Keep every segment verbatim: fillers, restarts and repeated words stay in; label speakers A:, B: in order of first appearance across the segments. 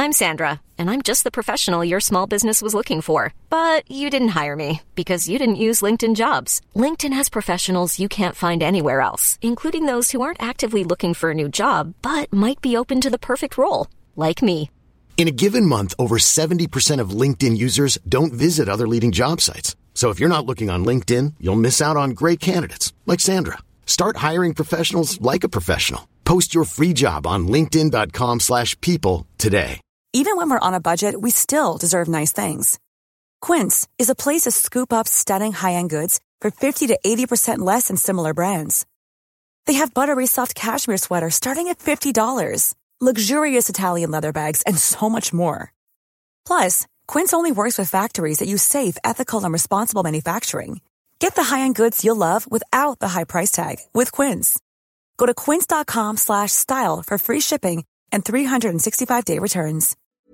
A: I'm Sandra, and I'm just the professional your small business was looking for. But you didn't hire me because you didn't use LinkedIn Jobs. LinkedIn has professionals you can't find anywhere else, including those who aren't actively looking for a new job, but might be open to the perfect role, like me.
B: In a given month, over seventy percent of LinkedIn users don't visit other leading job sites. So if you're not looking on LinkedIn, you'll miss out on great candidates like Sandra. Start hiring professionals like a professional. Post your free job on linkedin.com slash people today.
C: Even when we're on a budget, we still deserve nice things. Quince is a place to scoop up stunning high-end goods for fifty to eighty percent less than similar brands. They have buttery soft cashmere sweaters starting at fifty dollars, luxurious Italian leather bags, and so much more. Plus, Quince only works with factories that use safe, ethical, and responsible manufacturing. Get the high-end goods you'll love without the high price tag with Quince. Go to quince.com slash style for free shipping and three sixty-five day returns.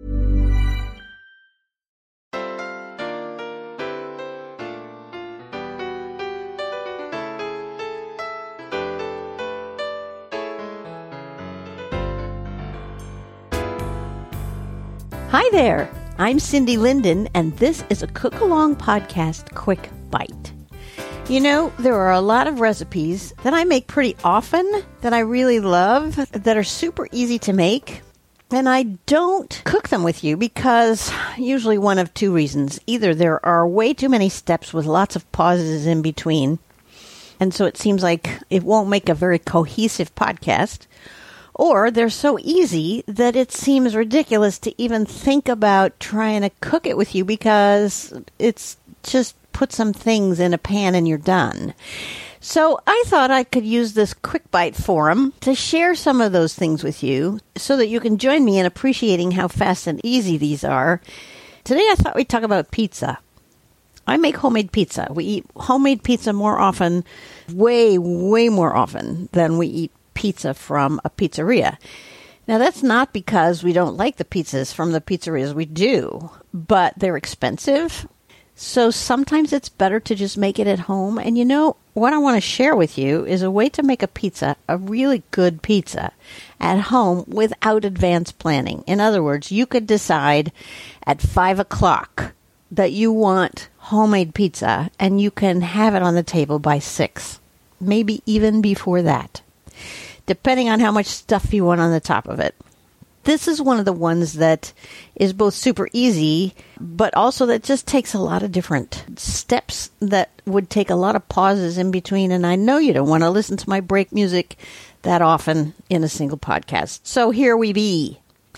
D: Hi there, I'm Cindy Linden, and this is a cook-along podcast, Quick Bite. You know, there are a lot of recipes that I make pretty often that I really love, that are super easy to make, and I don't cook them with you because usually one of two reasons. Either there are way too many steps with lots of pauses in between, and so it seems like it won't make a very cohesive podcast, or they're so easy that it seems ridiculous to even think about trying to cook it with you because it's just put some things in a pan and you're done. So I thought I could use this Quick Bite forum to share some of those things with you so that you can join me in appreciating how fast and easy these are. Today I thought we'd talk about pizza. I make homemade pizza. We eat homemade pizza more often, way, way more often than we eat pizza from a pizzeria. Now, that's not because we don't like the pizzas from the pizzerias. We do, but they're expensive. So sometimes it's better to just make it at home. And you know, what I want to share with you is a way to make a pizza, a really good pizza, at home without advanced planning. In other words, you could decide at five o'clock that you want homemade pizza, and you can have it on the table by six, maybe even before that, depending on how much stuff you want on the top of it. This is one of the ones that is both super easy, but also that just takes a lot of different steps that would take a lot of pauses in between. And I know you don't want to listen to my break music that often in a single podcast. So here we be.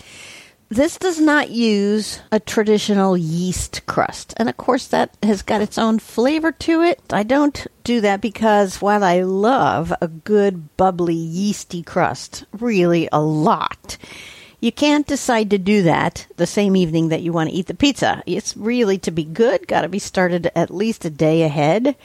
D: This does not use a traditional yeast crust. And of course, that has got its own flavor to it. I don't do that because while I love a good, bubbly, yeasty crust, really a lot, you can't decide to do that the same evening that you want to eat the pizza. It's really, to be good, got to be started at least a day ahead.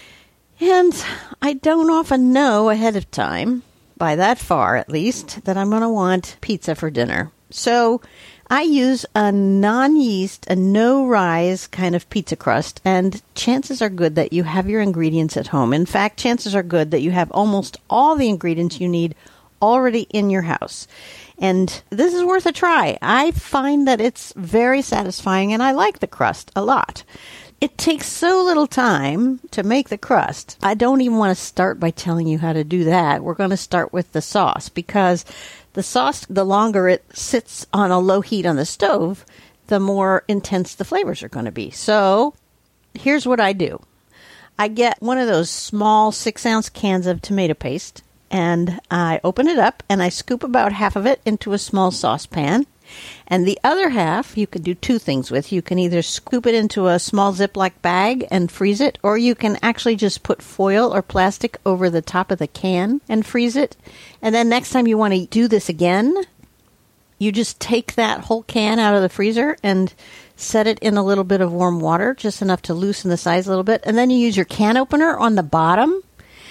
D: And I don't often know ahead of time, by that far at least, that I'm going to want pizza for dinner. So I use a non-yeast, a no-rise kind of pizza crust, and chances are good that you have your ingredients at home. In fact, chances are good that you have almost all the ingredients you need already in your house. And this is worth a try. I find that it's very satisfying, and I like the crust a lot. It takes so little time to make the crust. I don't even want to start by telling you how to do that. We're going to start with the sauce, because the sauce, the longer it sits on a low heat on the stove, the more intense the flavors are going to be. So here's what I do. I get one of those small six-ounce cans of tomato paste, and I open it up, and I scoop about half of it into a small saucepan. And the other half, you can do two things with. You can either scoop it into a small Ziploc bag and freeze it, or you can actually just put foil or plastic over the top of the can and freeze it. And then next time you want to do this again, you just take that whole can out of the freezer and set it in a little bit of warm water, just enough to loosen the sides a little bit. And then you use your can opener on the bottom.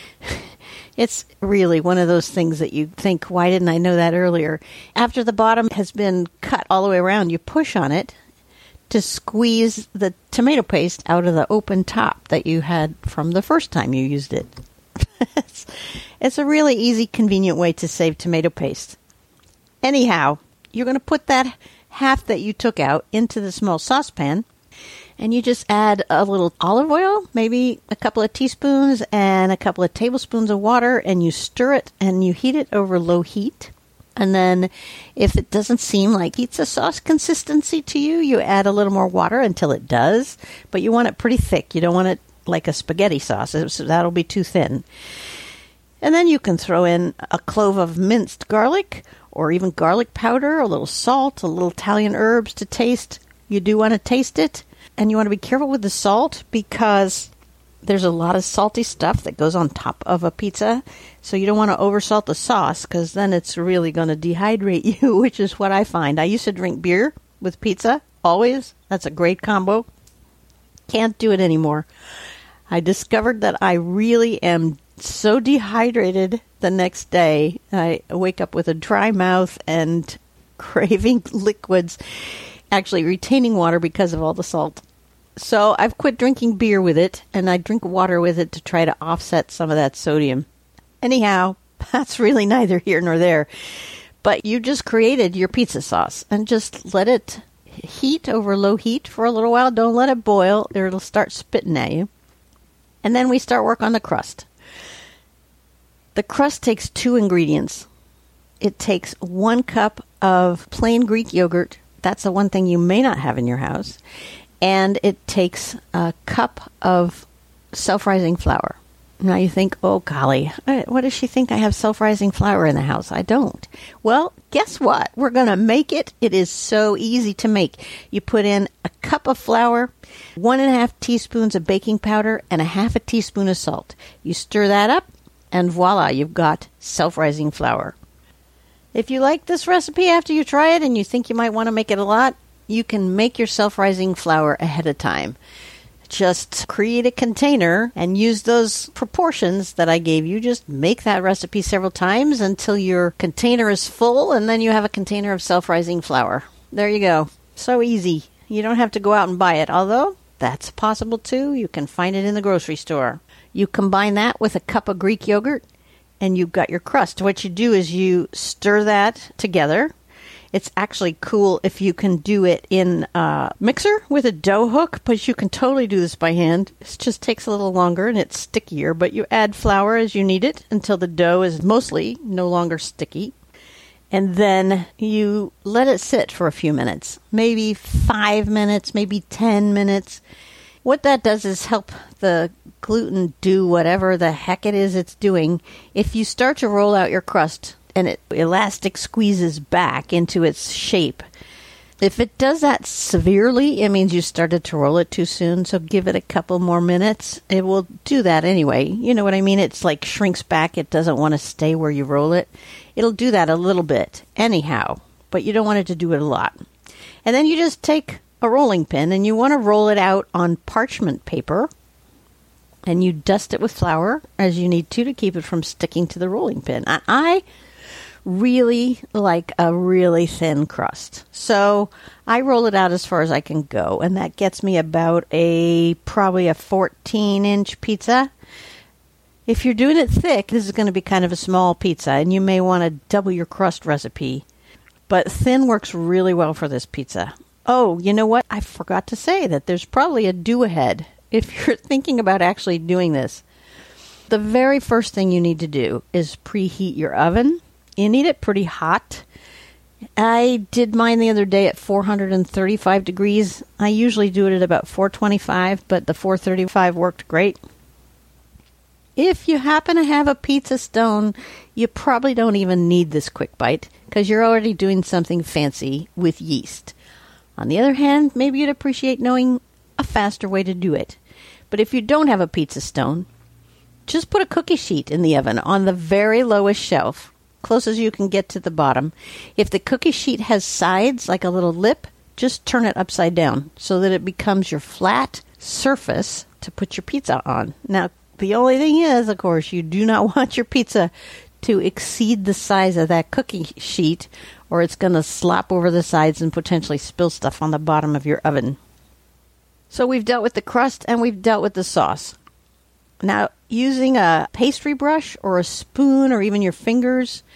D: It's really one of those things that you think, why didn't I know that earlier? After the bottom has been cut all the way around, you push on it to squeeze the tomato paste out of the open top that you had from the first time you used it. it's, it's a really easy, convenient way to save tomato paste. Anyhow, you're going to put that half that you took out into the small saucepan, and you just add a little olive oil, maybe a couple of teaspoons and a couple of tablespoons of water, and you stir it and you heat it over low heat. And then if it doesn't seem like pizza sauce consistency to you, you add a little more water until it does. But you want it pretty thick. You don't want it like a spaghetti sauce. So that'll be too thin. And then you can throw in a clove of minced garlic or even garlic powder, a little salt, a little Italian herbs to taste. You do want to taste it. And you want to be careful with the salt because there's a lot of salty stuff that goes on top of a pizza. So you don't want to oversalt the sauce because then it's really going to dehydrate you, which is what I find. I used to drink beer with pizza, always. That's a great combo. Can't do it anymore. I discovered that I really am so dehydrated the next day. I wake up with a dry mouth and craving liquids, actually retaining water because of all the salt. So I've quit drinking beer with it, and I drink water with it to try to offset some of that sodium. Anyhow, that's really neither here nor there. But you just created your pizza sauce, and just let it heat over low heat for a little while. Don't let it boil, or it'll start spitting at you. And then we start work on the crust. The crust takes two ingredients. It takes one cup of plain Greek yogurt. That's the one thing you may not have in your house. And it takes a cup of self-rising flour. Now you think, oh, golly, what does she think I have self-rising flour in the house? I don't. Well, guess what? We're going to make it. It is so easy to make. You put in a cup of flour, one and a half teaspoons of baking powder, and a half a teaspoon of salt. You stir that up, and voila, you've got self-rising flour. If you like this recipe after you try it and you think you might want to make it a lot, you can make your self-rising flour ahead of time. Just create a container and use those proportions that I gave you. Just make that recipe several times until your container is full, and then you have a container of self-rising flour. There you go. So easy. You don't have to go out and buy it, although that's possible too. You can find it in the grocery store. You combine that with a cup of Greek yogurt, and you've got your crust. What you do is you stir that together. It's actually cool if you can do it in a mixer with a dough hook, but you can totally do this by hand. It just takes a little longer and it's stickier, but you add flour as you need it until the dough is mostly no longer sticky. And then you let it sit for a few minutes, maybe five minutes, maybe ten minutes. What that does is help the gluten do whatever the heck it is it's doing. If you start to roll out your crust, and it elastic squeezes back into its shape. If it does that severely, it means you started to roll it too soon, so give it a couple more minutes. It will do that anyway. You know what I mean? It's like shrinks back. It doesn't want to stay where you roll it. It'll do that a little bit anyhow, but you don't want it to do it a lot. And then you just take a rolling pin, and you want to roll it out on parchment paper, and you dust it with flour as you need to to keep it from sticking to the rolling pin. And I really like a really thin crust. So I roll it out as far as I can go, and that gets me about a probably a fourteen inch pizza. If you're doing it thick, this is going to be kind of a small pizza, and you may want to double your crust recipe. But thin works really well for this pizza. Oh, you know what? I forgot to say that there's probably a do-ahead if you're thinking about actually doing this. The very first thing you need to do is preheat your oven. You need it pretty hot. I did mine the other day at four hundred thirty-five degrees. I usually do it at about four twenty-five, but the four thirty-five worked great. If you happen to have a pizza stone, you probably don't even need this quick bite because you're already doing something fancy with yeast. On the other hand, maybe you'd appreciate knowing a faster way to do it. But if you don't have a pizza stone, just put a cookie sheet in the oven on the very lowest shelf, close as you can get to the bottom. If the cookie sheet has sides, like a little lip, just turn it upside down so that it becomes your flat surface to put your pizza on. Now, the only thing is, of course, you do not want your pizza to exceed the size of that cookie sheet, or it's going to slop over the sides and potentially spill stuff on the bottom of your oven. So we've dealt with the crust and we've dealt with the sauce. Now, using a pastry brush or a spoon or even your fingers,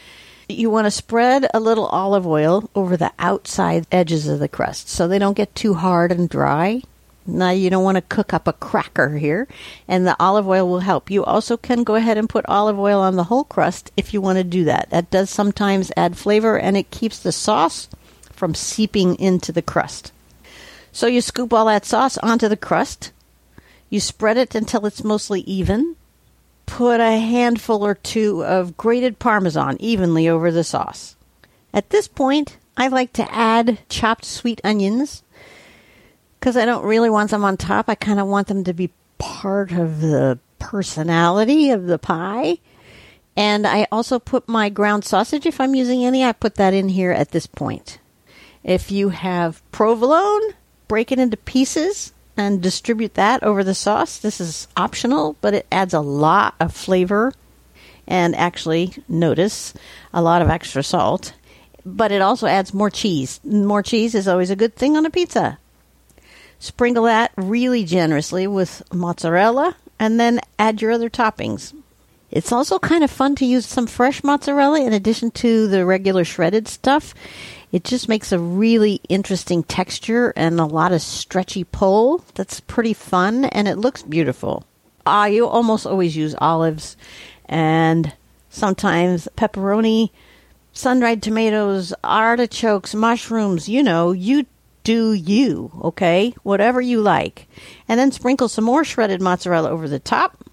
D: you want to spread a little olive oil over the outside edges of the crust so they don't get too hard and dry. Now, you don't want to cook up a cracker here, and the olive oil will help. You also can go ahead and put olive oil on the whole crust if you want to do that. That does sometimes add flavor, and it keeps the sauce from seeping into the crust. So you scoop all that sauce onto the crust. You spread it until it's mostly even. Put a handful or two of grated Parmesan evenly over the sauce. At this point, I like to add chopped sweet onions because I don't really want them on top. I kind of want them to be part of the personality of the pie. And I also put my ground sausage, if I'm using any, I put that in here at this point. If you have provolone, break it into pieces and distribute that over the sauce. This is optional, but it adds a lot of flavor and actually, notice, a lot of extra salt. But it also adds more cheese. More cheese is always a good thing on a pizza. Sprinkle that really generously with mozzarella and then add your other toppings. It's also kind of fun to use some fresh mozzarella in addition to the regular shredded stuff. It just makes a really interesting texture and a lot of stretchy pull. That's pretty fun, and it looks beautiful. Ah, you almost always use olives and sometimes pepperoni, sun-dried tomatoes, artichokes, mushrooms. You know, you do you, okay? Whatever you like. And then sprinkle some more shredded mozzarella over the top.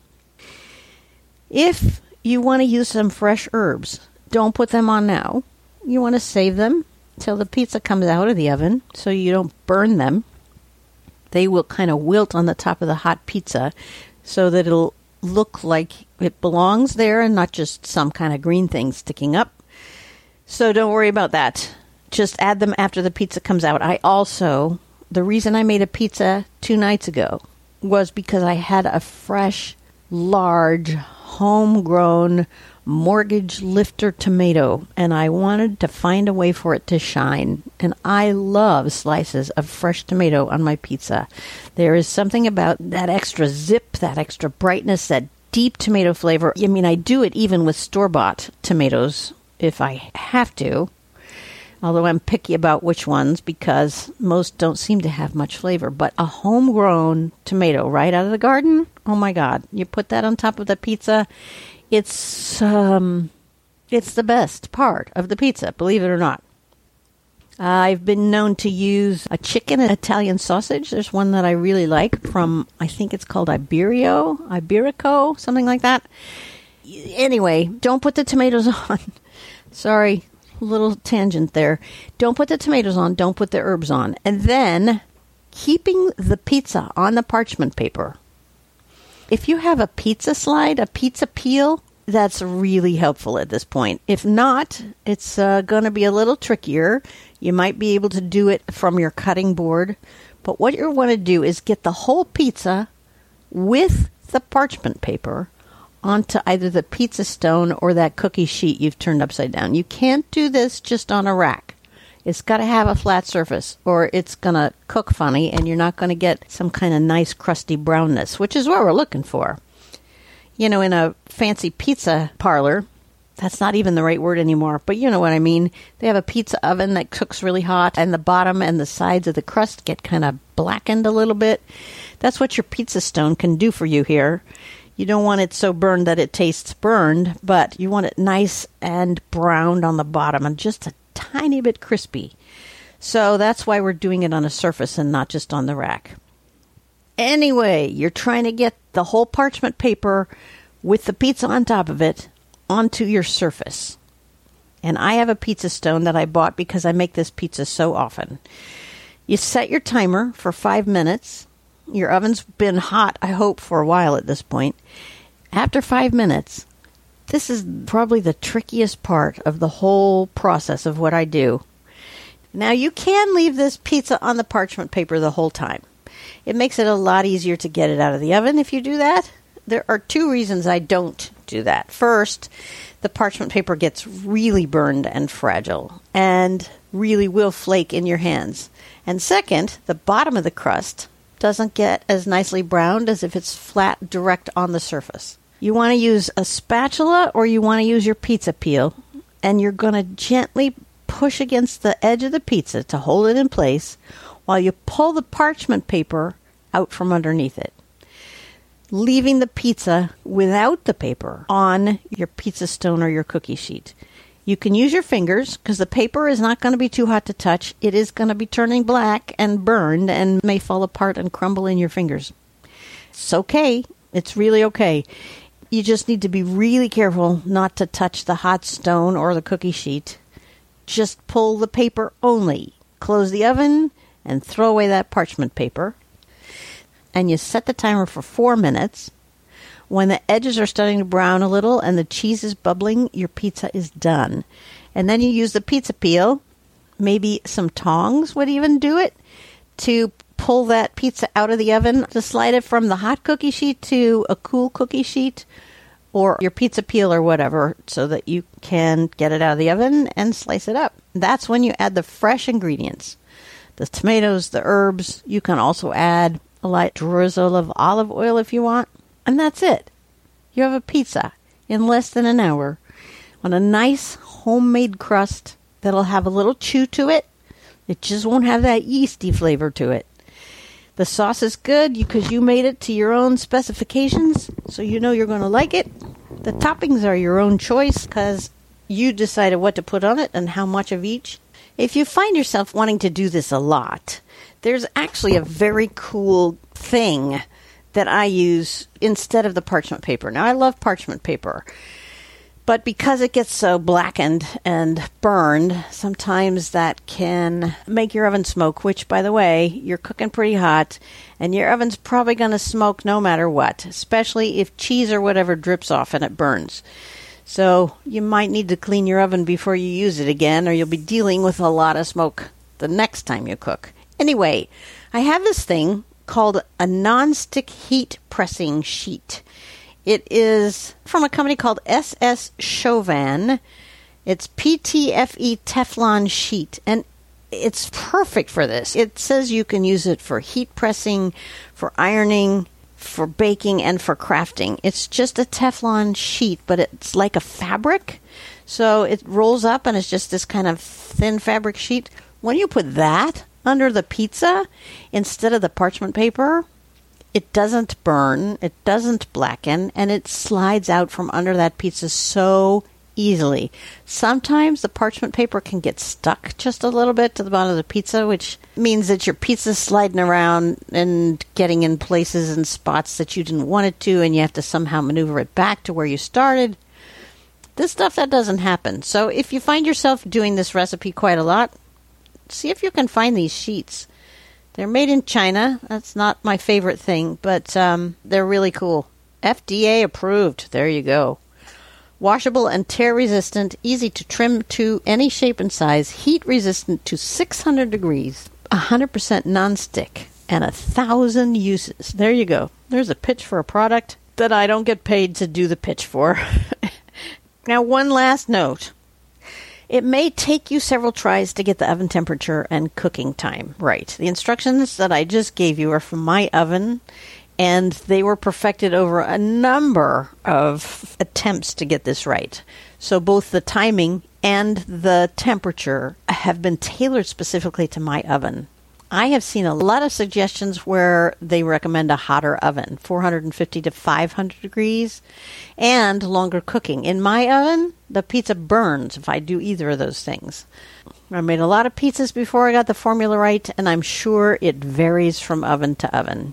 D: If you want to use some fresh herbs, don't put them on now. You want to save them till the pizza comes out of the oven so you don't burn them. They will kind of wilt on the top of the hot pizza so that it'll look like it belongs there and not just some kind of green thing sticking up. So don't worry about that. Just add them after the pizza comes out. I also, the reason I made a pizza two nights ago was because I had a fresh, large, homegrown mortgage lifter tomato, and I wanted to find a way for it to shine. And I love slices of fresh tomato on my pizza. There is something about that extra zip, that extra brightness, that deep tomato flavor. I mean, I do it even with store-bought tomatoes if I have to. Although I'm picky about which ones because most don't seem to have much flavor. But a homegrown tomato right out of the garden, oh my God. You put that on top of the pizza, it's um, it's the best part of the pizza, believe it or not. I've been known to use a chicken Italian sausage. There's one that I really like from, I think it's called Iberio, Iberico, something like that. Anyway, don't put the tomatoes on. Sorry. Little tangent there. Don't put the tomatoes on. Don't put the herbs on. And then keeping the pizza on the parchment paper. If you have a pizza slide, a pizza peel, that's really helpful at this point. If not, it's uh, going to be a little trickier. You might be able to do it from your cutting board. But what you want to do is get the whole pizza with the parchment paper onto either the pizza stone or that cookie sheet you've turned upside down. You can't do this just on a rack. It's got to have a flat surface or it's going to cook funny and you're not going to get some kind of nice crusty brownness, which is what we're looking for. You know, in a fancy pizza parlor, that's not even the right word anymore, but you know what I mean. They have a pizza oven that cooks really hot and the bottom and the sides of the crust get kind of blackened a little bit. That's what your pizza stone can do for you here. You don't want it so burned that it tastes burned, but you want it nice and browned on the bottom and just a tiny bit crispy. So that's why we're doing it on a surface and not just on the rack. Anyway, you're trying to get the whole parchment paper with the pizza on top of it onto your surface. And I have a pizza stone that I bought because I make this pizza so often. You set your timer for five minutes. Your oven's been hot, I hope, for a while at this point. After five minutes, this is probably the trickiest part of the whole process of what I do. Now, you can leave this pizza on the parchment paper the whole time. It makes it a lot easier to get it out of the oven if you do that. There are two reasons I don't do that. First, the parchment paper gets really burned and fragile and really will flake in your hands. And second, the bottom of the crust doesn't get as nicely browned as if it's flat direct on the surface. You want to use a spatula or you want to use your pizza peel. and you're going to gently push against the edge of the pizza to hold it in place while you pull the parchment paper out from underneath it, leaving the pizza without the paper on your pizza stone or your cookie sheet. You can use your fingers because the paper is not going to be too hot to touch. It is going to be turning black and burned and may fall apart and crumble in your fingers. It's okay. It's really okay. You just need to be really careful not to touch the hot stone or the cookie sheet. Just pull the paper only. Close the oven and throw away that parchment paper. And you set the timer for four minutes. When the edges are starting to brown a little and the cheese is bubbling, your pizza is done. And then you use the pizza peel, maybe some tongs would even do it, to pull that pizza out of the oven, to slide it from the hot cookie sheet to a cool cookie sheet or your pizza peel or whatever so that you can get it out of the oven and slice it up. That's when you add the fresh ingredients, the tomatoes, the herbs. You can also add a light drizzle of olive oil if you want. And that's it. You have a pizza in less than an hour on a nice homemade crust that'll have a little chew to it. It just won't have that yeasty flavor to it. The sauce is good because you made it to your own specifications, so you know you're going to like it. The toppings are your own choice because you decided what to put on it and how much of each. If you find yourself wanting to do this a lot, there's actually a very cool thing that I use instead of the parchment paper. Now, I love parchment paper, but because it gets so blackened and burned, sometimes that can make your oven smoke, which, by the way, you're cooking pretty hot, and your oven's probably going to smoke no matter what, especially if cheese or whatever drips off and it burns. So you might need to clean your oven before you use it again, or you'll be dealing with a lot of smoke the next time you cook. Anyway, I have this thing called a non-stick heat pressing sheet. It is from a company called S S Chauvin. It's P T F E Teflon sheet, and it's perfect for this. It says you can use it for heat pressing, for ironing, for baking, and for crafting. It's just a Teflon sheet, but it's like a fabric. So it rolls up, and it's just this kind of thin fabric sheet. When you put that under the pizza instead of the parchment paper, it doesn't burn, it doesn't blacken, and it slides out from under that pizza so easily. Sometimes the parchment paper can get stuck just a little bit to the bottom of the pizza, which means that your pizza's sliding around and getting in places and spots that you didn't want it to, and you have to somehow maneuver it back to where you started. This stuff, that doesn't happen. So if you find yourself doing this recipe quite a lot, see if you can find these sheets. They're made in China. That's not my favorite thing, but um, they're really cool. F D A approved. There you go. Washable and tear resistant, easy to trim to any shape and size, heat resistant to six hundred degrees, one hundred percent non-stick, and a thousand uses. There you go. There's a pitch for a product that I don't get paid to do the pitch for. Now, one last note. It may take you several tries to get the oven temperature and cooking time right. The instructions that I just gave you are from my oven, and they were perfected over a number of attempts to get this right. So both the timing and the temperature have been tailored specifically to my oven. I have seen a lot of suggestions where they recommend a hotter oven, four hundred fifty to five hundred degrees, and longer cooking. In my oven, the pizza burns if I do either of those things. I made a lot of pizzas before I got the formula right, and I'm sure it varies from oven to oven.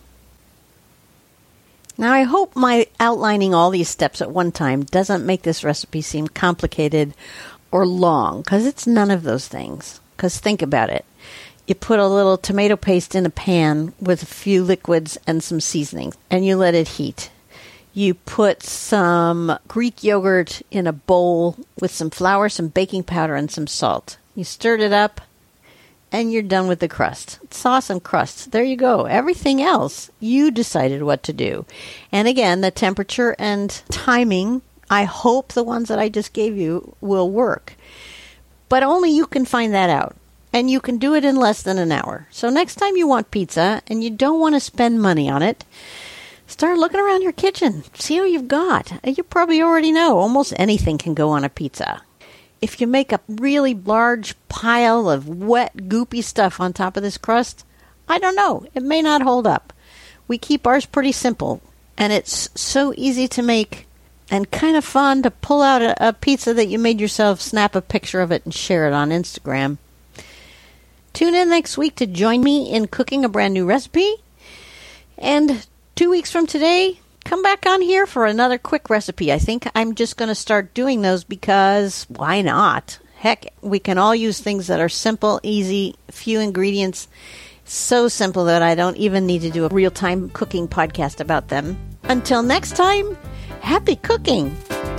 D: Now, I hope my outlining all these steps at one time doesn't make this recipe seem complicated or long, because it's none of those things. Because think about it. You put a little tomato paste in a pan with a few liquids and some seasonings, and you let it heat. You put some Greek yogurt in a bowl with some flour, some baking powder, and some salt. You stirred it up, and you're done with the crust. Sauce and crust. There you go. Everything else, you decided what to do. And again, the temperature and timing, I hope the ones that I just gave you will work. But only you can find that out. And you can do it in less than an hour. So next time you want pizza and you don't want to spend money on it, start looking around your kitchen. See what you've got. You probably already know almost anything can go on a pizza. if you make a really large pile of wet, goopy stuff on top of this crust, I don't know. It may not hold up. We keep ours pretty simple, and it's so easy to make and kind of fun to pull out a, a pizza that you made yourself, snap a picture of it, and share it on Instagram. Tune in next week to join me in cooking a brand new recipe. And two weeks from today, come back on here for another quick recipe. I think I'm just going to start doing those because why not? Heck, we can all use things that are simple, easy, few ingredients. So simple that I don't even need to do a real-time cooking podcast about them. Until next time, happy cooking!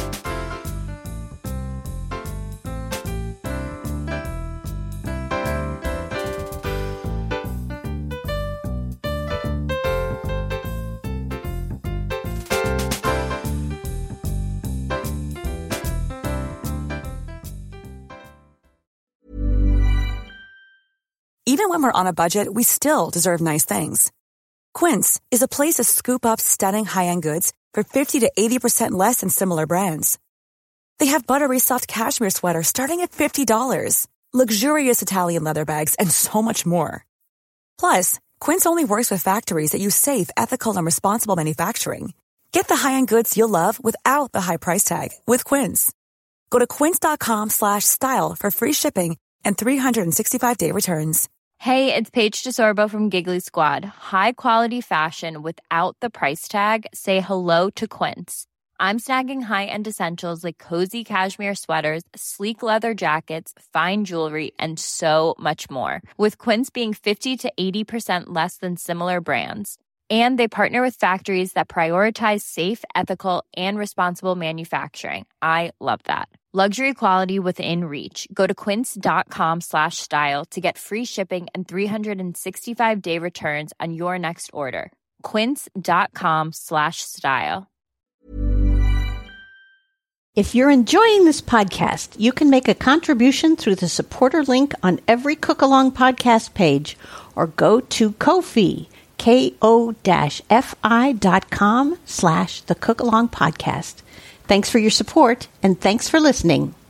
C: Even when we're on a budget, we still deserve nice things. Quince is a place to scoop up stunning high-end goods for fifty to eighty percent less than similar brands. They have buttery soft cashmere sweaters starting at fifty dollars, luxurious Italian leather bags, and so much more. Plus, Quince only works with factories that use safe, ethical, and responsible manufacturing. Get the high-end goods you'll love without the high price tag with Quince. Go to quince.com slash style for free shipping and three sixty-five day returns.
E: Hey, it's Paige DeSorbo from Giggly Squad. High quality fashion without the price tag. Say hello to Quince. I'm snagging high-end essentials like cozy cashmere sweaters, sleek leather jackets, fine jewelry, and so much more. With Quince being fifty to eighty percent less than similar brands. And they partner with factories that prioritize safe, ethical, and responsible manufacturing. I love that. Luxury quality within reach. Go to quince.com slash style to get free shipping and three sixty-five day returns on your next order. Quince.com slash style.
D: If you're enjoying this podcast, you can make a contribution through the supporter link on every Cook Along podcast page or go to Ko-fi, ko-fi.com slash the Cook Along podcast. Thanks for your support, and thanks for listening.